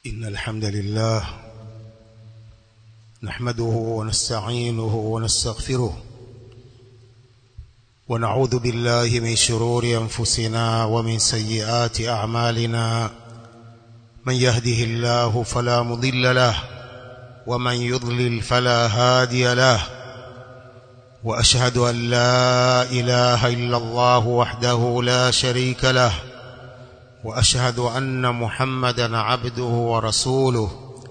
إن الحمد لله نحمده ونستعينه ونستغفره ونعوذ بالله من شرور أنفسنا ومن سيئات أعمالنا من يهده الله فلا مضل له ومن يضلل فلا هادي له وأشهد أن لا إله إلا الله وحده لا شريك له وأشهد أن محمدًا عبده ورسوله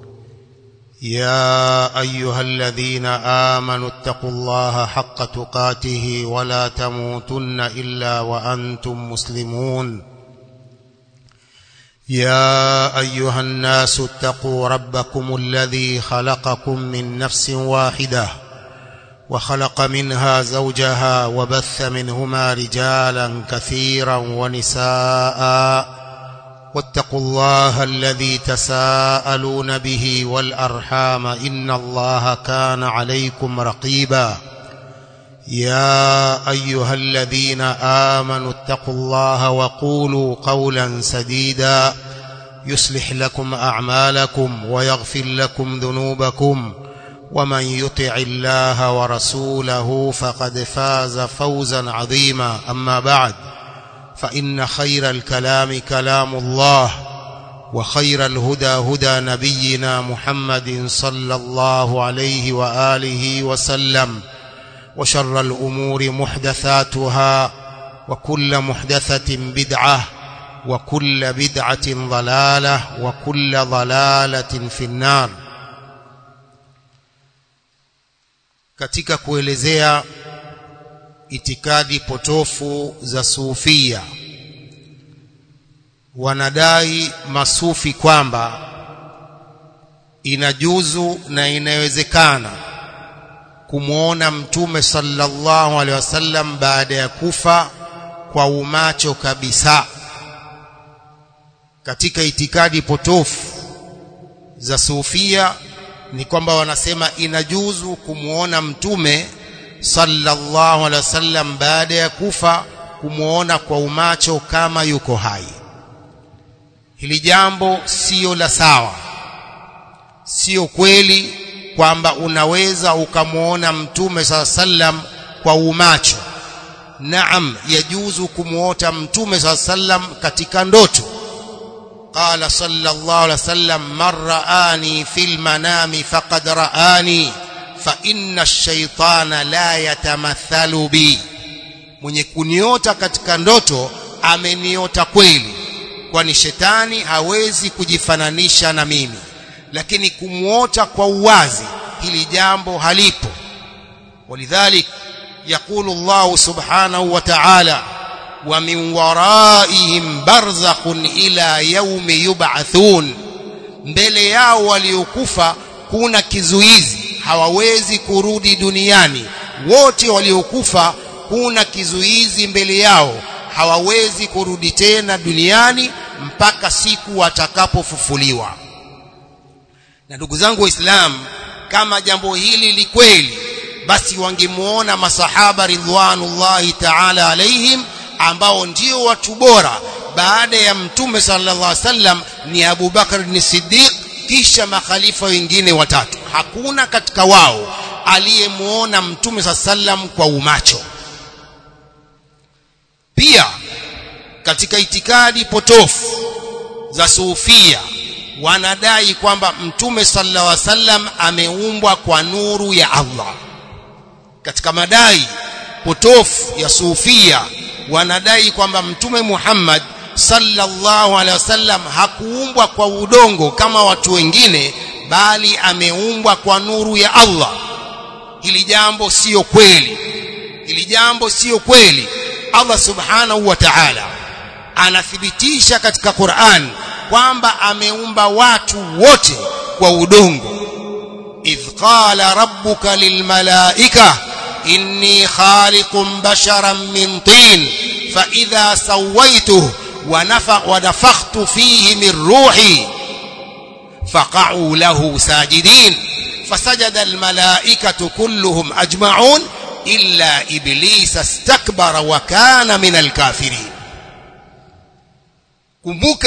يا أيها الذين آمنوا اتقوا الله حق تقاته ولا تموتن إلا وأنتم مسلمون يا أيها الناس اتقوا ربكم الذي خلقكم من نفس واحدة وخلق منها زوجها وبث منهما رجالا كثيرا ونساء واتقوا الله الذي تساءلون به والأرحام إن الله كان عليكم رقيبا يا أيها الذين آمنوا اتقوا الله وقولوا قولا سديدا يصلح لكم أعمالكم ويغفر لكم ذنوبكم ومن يطع الله ورسوله فقد فاز فوزا عظيما أما بعد فإن خير الكلام كلام الله وخير الهدى هدى نبينا محمد صلى الله عليه وآله وسلم وشر الأمور محدثاتها وكل محدثة بدعة وكل بدعة ضلالة وكل ضلالة في النار. Katika kuelezea itikadi potofu za sufia, wanadai masufi kwamba inajuzu na inawezekana kumuona mtume sallallahu alaihi wasallam baada ya kufa kwa umacho kabisa. Katika itikadi potofu za sufia ni kwamba wanasema inajuzu kumuona mtume sallallahu alaihi wasallam baada ya kufa, kumuona kwa umacho kama yuko hai. Hili jambo sio la sawa, sio kweli kwamba unaweza ukamuona mtume sallallahu alaihi wasallam kwa umacho. Naam, yajuzu kumuota mtume sallallahu alaihi wasallam katika ndoto. قال صلى الله عليه وسلم من رآني في المنام فقد رآني فإن الشيطان لا يتمثل بي. mwenye kuniota katika ndoto ameniota kweli, kwani shetani hawezi kujifananisha na mimi. Lakini kumuota kwa uwazi, hili jambo halipo. Walidhalik yaqulu Allah subhanahu wa ta'ala wa min waraihim barzakhun ila yaumi yub'athun, mbele yao waliokufa kuna kizuizi, hawawezi kurudi duniani. Wote waliokufa kuna kizuizi mbele yao, hawawezi kurudi tena duniani mpaka siku watakapofufuliwa. Na ndugu zangu Waislamu, kama jambo hili li kweli, basi wangemuona masahaba ridwanullahi ta'ala alaihim, ambao ndio watu bora baada ya mtume sallallahu alaihi wasallam ni Abu Bakar as-Siddiq, kisha makhalifa wengine watatu. Hakuna katika wao aliyemuona mtume sallallahu alaihi wasallam kwa umacho. Pia katika itikadi potofu za sufia wanadai kwamba mtume sallallahu alaihi wasallam ameumbwa kwa nuru ya Allah. Katika madai potofu ya sufia wanadai kwamba mtume Muhammad sallallahu alaihi wasallam hakuumbwa kwa udongo kama watu wengine, bali ameumbwa kwa nuru ya Allah. Hili jambo sio kweli, hili jambo sio kweli. Allah subhanahu wa ta'ala anathibitisha katika Qur'an kwamba ameumba watu wote kwa udongo. idh qala rabbuka lilmalaika inni khaliqun basharan min tin fa idha sawaituhu wa nafakhtu fihi min ruhi faqa'u lahu sajidin fasajada almalaikatu kulluhum ajma'un illa iblisa istakbara wa kana min alkafirin. Kumbuka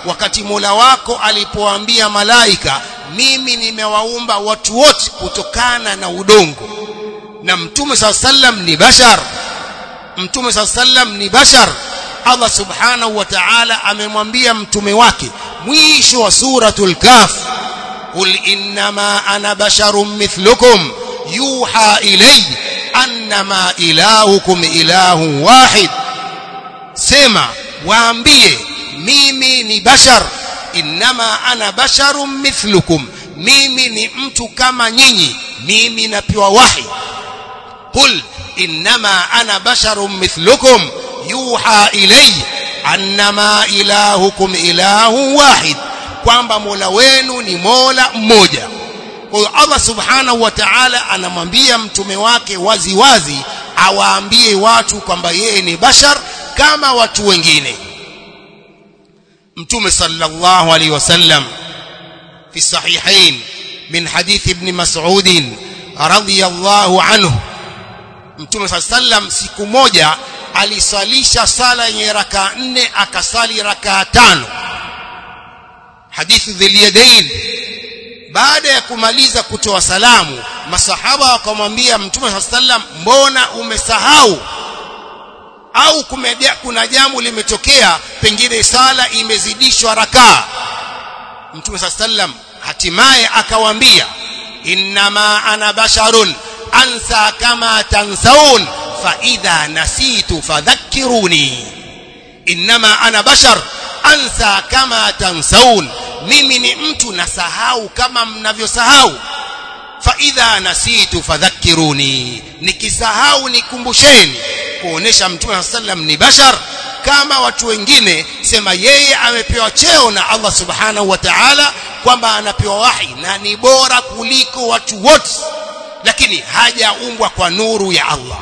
wakati Mola wako alipoambia malaika, mimi nimewaumba watu wote kutokana na udongo, na Mtume sallam ni bashar, Mtume sallam ni bashar. Allah subhanahu wa ta'ala amemwambia mtume wake mwisho wa suratul Kahf, qul innama ana basharun mithlukum yuha ilayya annama ilahukum ilahun wahid. Sema, waambie mimi ni bashar, innama ana basharun mithlukum, mimi ni mtu kama nyinyi, mimi napewa wahi. Qul innama ana basharun mithlukum yuha ilayya annama ilahukum ilahun wahid, kwamba Mola wenu ni Mola mmoja. Kwa hiyo Allah subhanahu wa ta'ala anamwambia mtume wake wazi wazi awaambie watu kwamba yeye ni bashar kama watu wengine. Mtume sallallahu alayhi wasallam fi sahihain min hadith ibn Mas'ud radhiyallahu anhu, Mtume sallam siku moja alisalisha sala yenye raka 4 akasali raka 5. Hadithi dhil yadain. Baada ya kumaliza kutoa salamu, masahaba wakamwambia Mtume sallam, mbona umesahau? Au kuna jambo limetokea, pengine sala imezidishwa rakaa? Mtume sallam hatimaye akawaambia, innama ana basharun ansa kama tansaun fa idha nasitu fadhakkiruni. Innama ana bashar ansa kama tansaun, mimi ni mtu nasahau kama mnavyosahau. Fa idha nasitu fadhakkiruni, nikisahau nikumbusheni. Kuonesha Mtume sallam ni bashar kama watu wengine. Sema yeye amepewa cheo na Allah subhanahu wa ta'ala kwamba anapewa wahi na ni bora kuliko watu wote, lakini hajaumbwa kwa nuru ya Allah.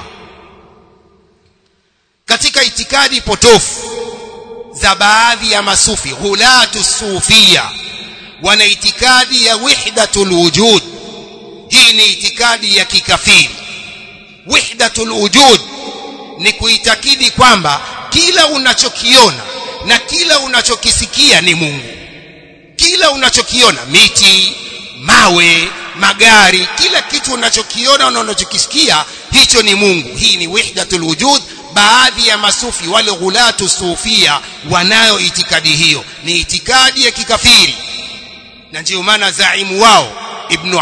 Katika itikadi potofu za baadhi ya masufi, ghulatu sufia, wana itikadi ya wahdatul wujud. Hii ni itikadi ya kikafiri. Wahdatul wujud ni kuitakidi kwamba kila unachokiona na kila unachokisikia ni Mungu. Kila unachokiona, miti, mawe, magari, kila kitu unachokiona na unachokisikia, hicho ni Mungu. Hii ni wahdatul wujud. Baadhi ya masufi wale ghulatu sufia wanayo itikadi hiyo, ni itikadi ya kikafiri. Na ndio maana zaimu wao Ibn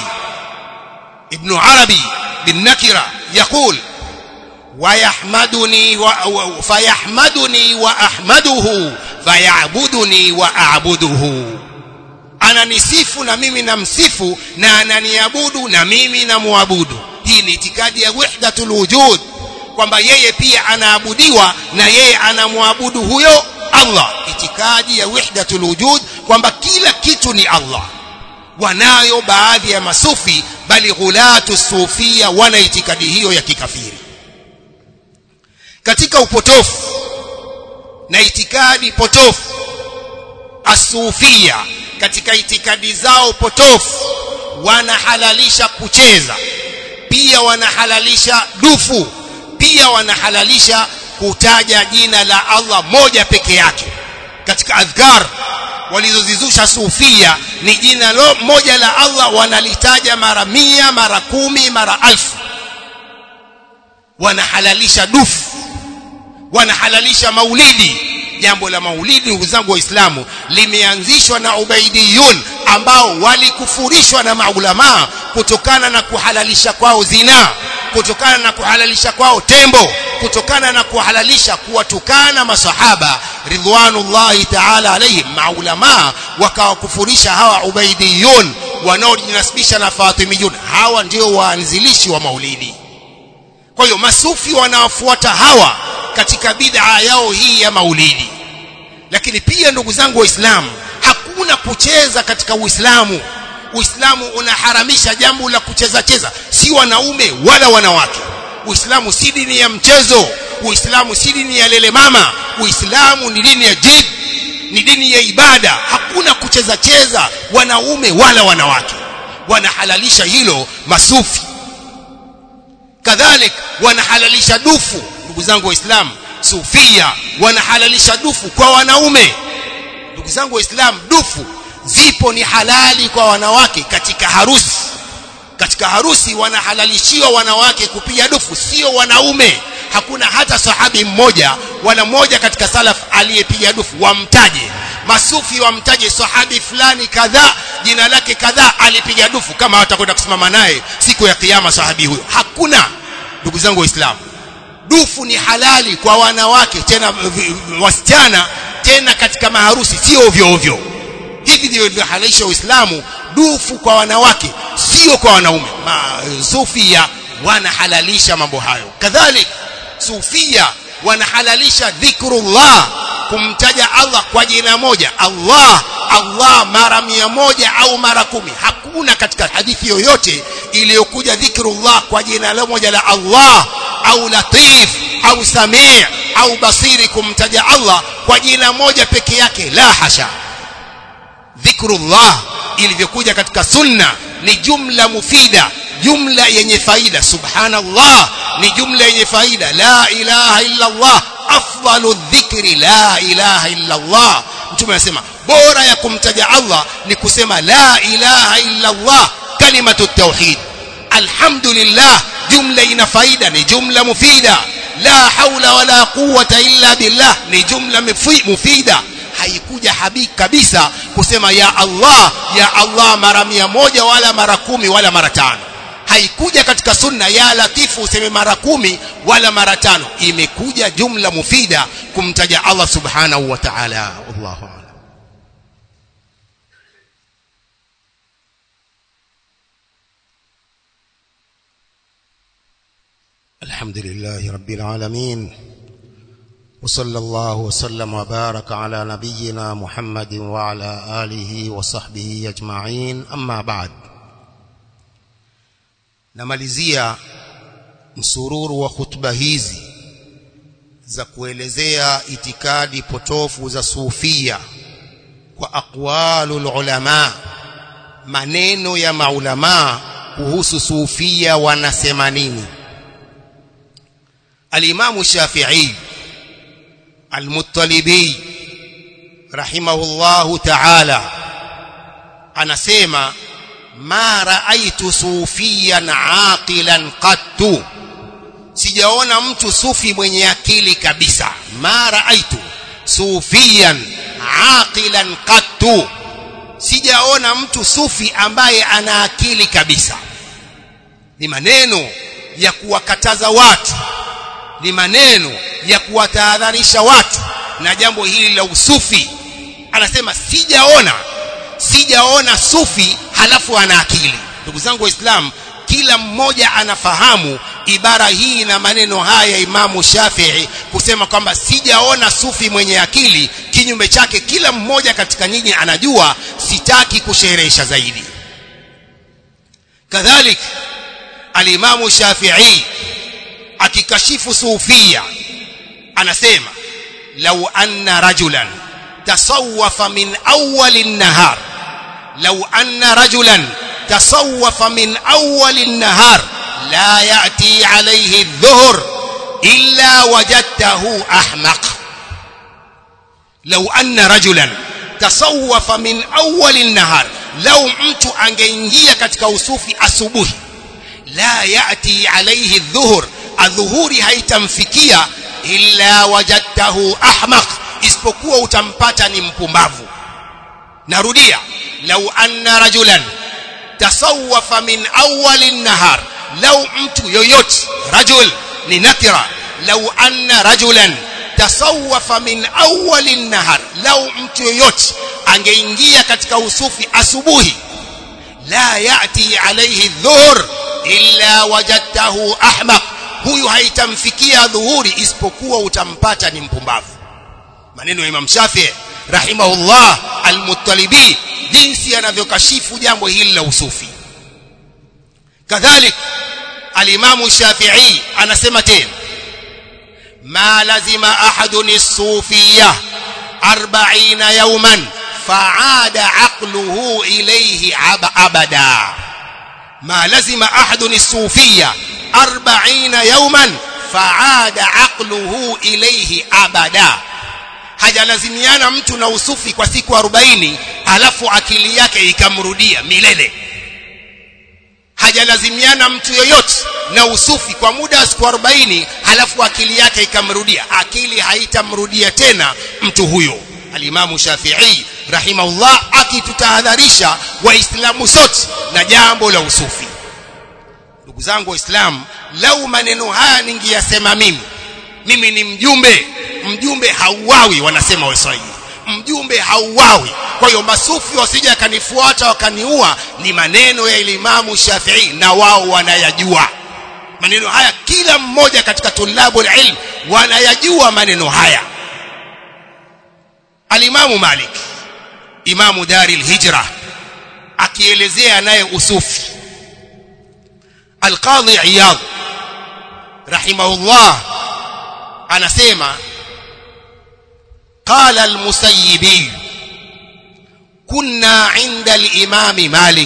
Arabi bin Nakira yakul ويحمدني فيحمدني وأحمده فيعبدني وأعبده. Ananisifu na mimi namsifu, na ananiabudu na mimi namuabudu. Hii ni itikadi ya wahdatul wujud, kwamba yeye pia anaabudiwa na yeye anamuabudu huyo Allah. Itikadi ya wahdatul wujud kwamba kila kitu ni Allah wanayo baadhi ya masufi, bali ghulatu sufia wana itikadi hiyo ya kikafiri. Katika upotofu na itikadi potofu, asufia katika itikadi zao potofu wanahalalisha kucheza, pia wanahalalisha dufu, pia wanahalalisha kutaja jina la Allah moja peke yake. Katika adhkar walizozizusha sufia ni jina moja la Allah wanalitaja mara 100, mara 10, mara 1000. Wanahalalisha dufu, wanahalalisha maulidi. Jambo la maulidi, ndugu zangu waislamu, limeanzishwa na ubaidiyun ambao walikufurishwa na maulama kutokana na kuhalalisha kwao zina, kutokana na kuhalalisha kwao tembo, kutokana na kuhalalisha kuwatukana masahaba ridwanullahi ta'ala alayhim. Maulama wakawakufurisha hawa ubaidiyun wanaojinasibisha na Fatimiyun. Hawa ndio waanzilishi wa maulidi. Kwa hiyo masufi wanawafuata hawa katika bid'a yao hii ya maulidi. Lakini pia ndugu zangu waislamu, hakuna kucheza katika Uislamu. Uislamu unaharamisha jambo la kucheza cheza, si wanaume wala wanawake. Uislamu si dini ya mchezo, Uislamu si dini ya lele mama. Uislamu ni dini ya jid, ni dini ya ibada. Hakuna kucheza cheza wanaume wala wanawake. Wanahalalisha hilo masufi. Kadhalik wanahalalisha dufu. Ndugu zangu waislamu, sufia wanahalalisha dufu kwa wanaume. Ndugu ndugu zangu waislamu, dufu zipo ni halali kwa wanawake katika harusi. Katika harusi wanahalalishiwa wanawake kupiga dufu, sio wanaume. Hakuna hata sahabi mmoja wala mmoja katika salaf aliyepiga dufu. Wamtaje masufi, wamtaje sahabi fulani kadhaa, jina lake kadhaa alipiga dufu, kama watakwenda kusimama naye siku ya kiyama sahabi huyo. Hakuna. Ndugu zangu waislamu, dufu ni halali kwa wanawake, tena wasichana, tena katika maharusi, sio ovyo ovyo. Hivi ndio halalisha Uislamu, dufu kwa wanawake, sio kwa wanaume. Sufia wanahalalisha mambo hayo. Kadhalika sufia wanahalalisha dhikrullah, kumtaja Allah kwa jina moja, Allah Allah mara 100 au mara 10. Hakuna katika hadithi yoyote iliyokuja dhikrullah kwa jina moja la Allah au Latif au Sami' au Basiri, kumtaja Allah kwa jina moja peke yake, la hasha. Dhikrullah ilivyokuja katika sunna ni jumla mufida, jumla yenye faida. Subhanallah ni jumla yenye faida. La ilaha illa Allah afdalu dhikri la ilaha illa Allah. Mtume anasema bora ya kumtaja Allah ni kusema la ilaha illa Allah, kalimatu tauhid. Alhamdulillah jumla ina faida, ni jumla mufida. La haula wala quwwata illa billah ni jumla mufida. Haikuja habiki kabisa kusema ya Allah mara 100 wala mara 10 wala mara 5. Haikuja katika sunna ya Latifu useme mara 10 wala mara 5. Imekuja jumla mufida kumtaja Allah subhanahu wa ta'ala. Allahu a'lam. Alhamdulillahi rabbil alamin. وصلى الله وسلم وبارك على نبينا محمد وعلى آله وصحبه أجمعين. أما بعد. namalizia msururu wa khutba hizi za kuelezea itikadi potofu za sufia kwa aqwalul ulama, maneno ya maulama kuhusu sufia wanasema nini. Al-Imam Shafi'i Al-Muttalibi rahimahullahu ta'ala anasema ma raaitu sufiyan aqilan qattu, sijaona mtu sufi mwenye akili kabisa. Ma raaitu sufiyan aqilan qattu, sijaona mtu sufi ambaye ana akili kabisa. Ni maneno ya kuwakataza watu, ni maneno ya kuwatahadharisha watu na jambo hili la usufi. Anasema sijaona sufi halafu ana akili. Ndugu zangu waislamu, kila mmoja anafahamu ibara hii na maneno haya Imamu Shafi'i kusema kwamba sijaona sufi mwenye akili. Kinyume chake kila mmoja katika nyinyi anajua, sitaki kusherehesha zaidi. Kadhalika Al-Imamu Shafi'i akikashifu sufia anasema law anna rajulan tasawwafa min awwalin nahar, law anna rajulan tasawwafa min awwalin nahar la ya'ti alayhi adh-dhuhr illa wajadtahu ahmaq. Law anna rajulan tasawwafa min awwalin nahar, law mtu angeingia katika usufi asubuhi, la ya'ti alayhi adh-dhuhr, adhuhuri haitamfikia, illa wajadtahu ahmaq, isipokuwa utampata ni mpumbavu. Narudia, law anna rajulan tasawwafa min awwalin nahar, law mtu yoyote, rajul ni nakira, law anna rajulan tasawwafa min awwalin nahar, law mtu yoyote angeingia katika usufi asubuhi, la ya'ti alayhi adh-dhuhr illa wajadtahu ahmaq, huyu haitamfikia dhuhuri isipokuwa utampata ni mpumbavu. Maneno ya Imam Shafi'i rahimahullah Al-Muttalibi, jinsi anavyokashifu jambo hili la usufi. Kadhalik Al-Imam Shafi'i anasema tena, ma lazima ahadun as-sufiyya 40 yawman fa'ada aqluhu ilayhi abada. ما لزم أحد الصوفية 40 يوما فعاد عقله إليه أبدا. hajalazimiana mtu na usufi kwa siku 40 alafu akili yake ikamrudia milele. Hajalazimiana mtu yoyote na usufi kwa muda wa siku 40 alafu akili yake ikamrudia. Akili haitamrudia tena mtu huyo. Al-Imam Shafi'i rahimahullah akitutahadharisha waislamu sote na jambo la usufi. Ndugu zangu waislamu, lau maneno haya ningiyasema mimi ni mjumbe hauawi, wanasema Waswahili, mjumbe hauawi. Kwa hiyo masufi wasije akanifuata wakaniua. Ni maneno ya Imam Shafi'i na wao wanayajua maneno haya. Kila mmoja katika tulabul ilm wanayajua maneno haya. Al-Imam Malik, imamu Daril Hijra, akielezea naye usufi, Al-Qadhi Iyad rahimahullah anasema, qala al-Musayyibi kunna 'inda al-Imam Malik,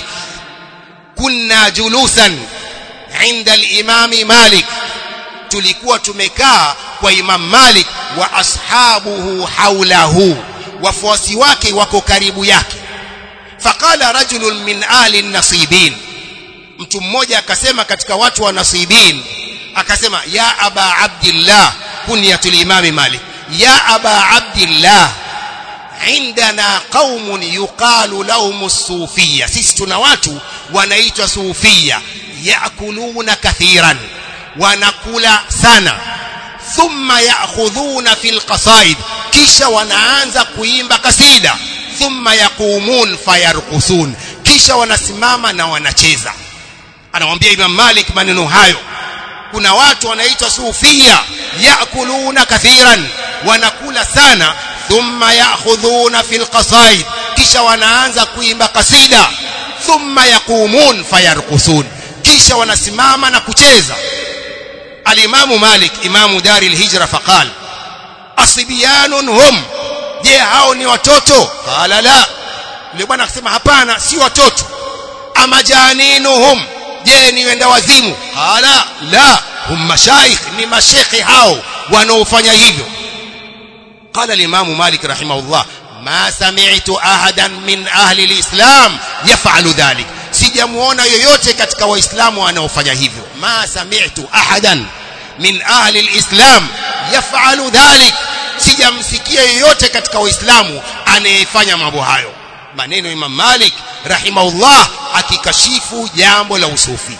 kunna julusan 'inda al-Imam Malik, tulikuwa tumekaa kwa Imam Malik, wa ashabuhu hawlahu, wafuasi wake wako karibu yake. Faqala rajulun min ahli an-nasibin, mtu mmoja akasema katika watu wa nasibin, akasema, ya aba abdillah, kunyatul Imam Malik, ya aba abdillah, indana qaumun yuqalu lahum as-sufiyya, sisi tuna watu wanaitwa sufiyya, yakuluna kathiran, wanakula sana, thumma ya'khudhuna fil qasaid, kisha wanaanza kuimba kasida, thumma yaqumun fayarqusun, kisha wanasimama na wanacheza. Anamwambia Imam Malik maneno hayo. Kuna watu wanaitwa sufia, yakuluna kathiran, wanakula sana, thumma ya'khudhuna fil qasaid, kisha wanaanza kuimba kasida, thumma yaqumun fayarqusun, kisha wanasimama na kucheza. Al-Imam Malik, imamu Daril Hijra, faqal asibyanun hum, je hao ni watoto? Qala la. Yule bwana akasema hapana, si watoto. Amajaninuhum, je ni wenda wazimu? Qala la, hum mashaikh, ni mashekhi hao wanaofanya hivyo. Qala al-Imam Malik rahimahullah, ma sami'tu ahadan min ahli al-islam yaf'alu dhalik, sijamuona yoyote katika waislamu wanaofanya hivyo. Ma sami'tu ahadan min ahli al-islam yaf'alu dhalik, sijamsikia yoyote katika waislamu anayefanya mambo hayo. Maneno Imam Malik rahimahullah akikashifu jambo la usufi.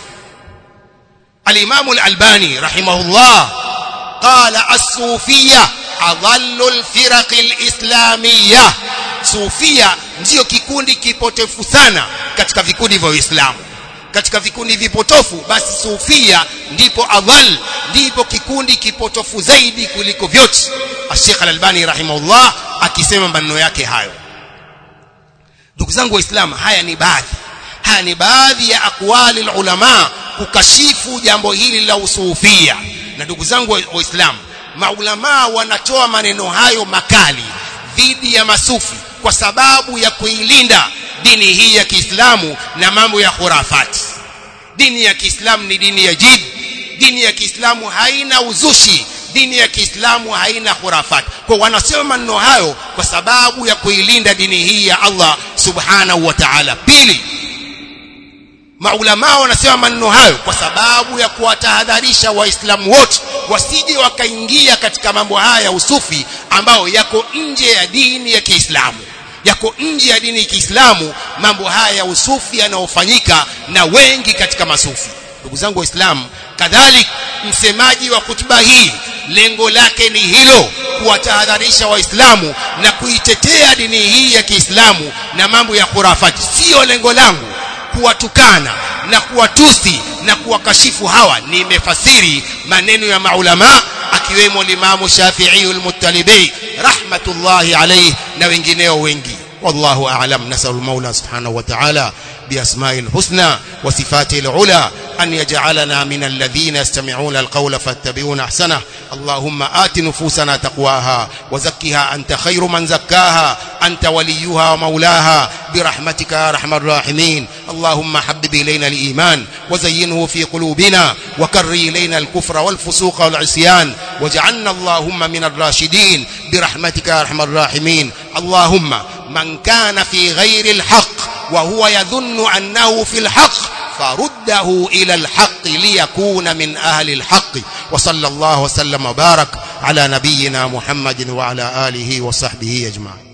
Al-Imam al-Albani rahimahullah qala as-sufiyya adhallu al-firaq al-islamiyya, sufia ndio kikundi kipotofu sana katika vikundi vya Uislamu. Katika vikundi vipotofu, basi sufia ndipo adhal, ndipo kikundi kipotofu zaidi kuliko vyote. Sheikh Al-Albani rahimahullah akisema maneno yake hayo. Ndugu zangu waislamu, haya ni baadhi ya aqwali ulama kukashifu jambo hili la usufia. Na ndugu zangu waislamu, maulama wanatoa maneno hayo makali dhidi ya masufi kwa sababu ya kuilinda dini hii ya Kiislamu na mambo ya khurafati. Dini ya Kiislamu ni dini ya jid, dini ya Kiislamu haina uzushi, dini ya Kiislamu haina khurafati. Kwa wanasema maneno hayo kwa sababu ya kuilinda dini hii ya Allah subhanahu wa ta'ala. Pili, maulama wanasema maneno hayo kwa sababu ya kuwatahadharisha waislamu wote wasije wakaingia katika mambo haya ya usufi ambao yako nje ya dini ya Kiislamu. Yako nje ya dini ya Kiislamu mambo haya ya usufi yanayofanyika na wengi katika masufi. Ndugu zangu waislamu, kadhalik msemaji wa kutuba hii lengo lake ni hilo, kuwatahadharisha waislamu na kuitetea dini hii ya Kiislamu na mambo ya khurafati. Sio lengo langu kuwatukana na kuwatusi na kuwakashifu hawa. Nimefasiri maneno ya maulama akiwemo Imam Shafi'i al-Muttalibi rahmatullahi alayhi na wengineo wengi. Wallahu a'lam. Nasallu Maula subhanahu wa ta'ala بأسماء الحسنى وصفاته العلى أن يجعلنا من الذين يستمعون القول فاتبعون أحسنه. اللهم آت نفوسنا تقواها وزكها أنت خير من زكاها، أنت وليها ومولاها برحمتك يا أرحم الراحمين. اللهم حبب إلينا الإيمان وزينه في قلوبنا وكر إلينا الكفر والفسوق والعصيان، واجعلنا اللهم من الراشدين برحمتك يا أرحم الراحمين. اللهم من كان في غير الحق وهو يظن أنه في الحق فرده إلى الحق ليكون من أهل الحق. وصلى الله وسلم وبارك على نبينا محمد وعلى آله وصحبه أجمعين.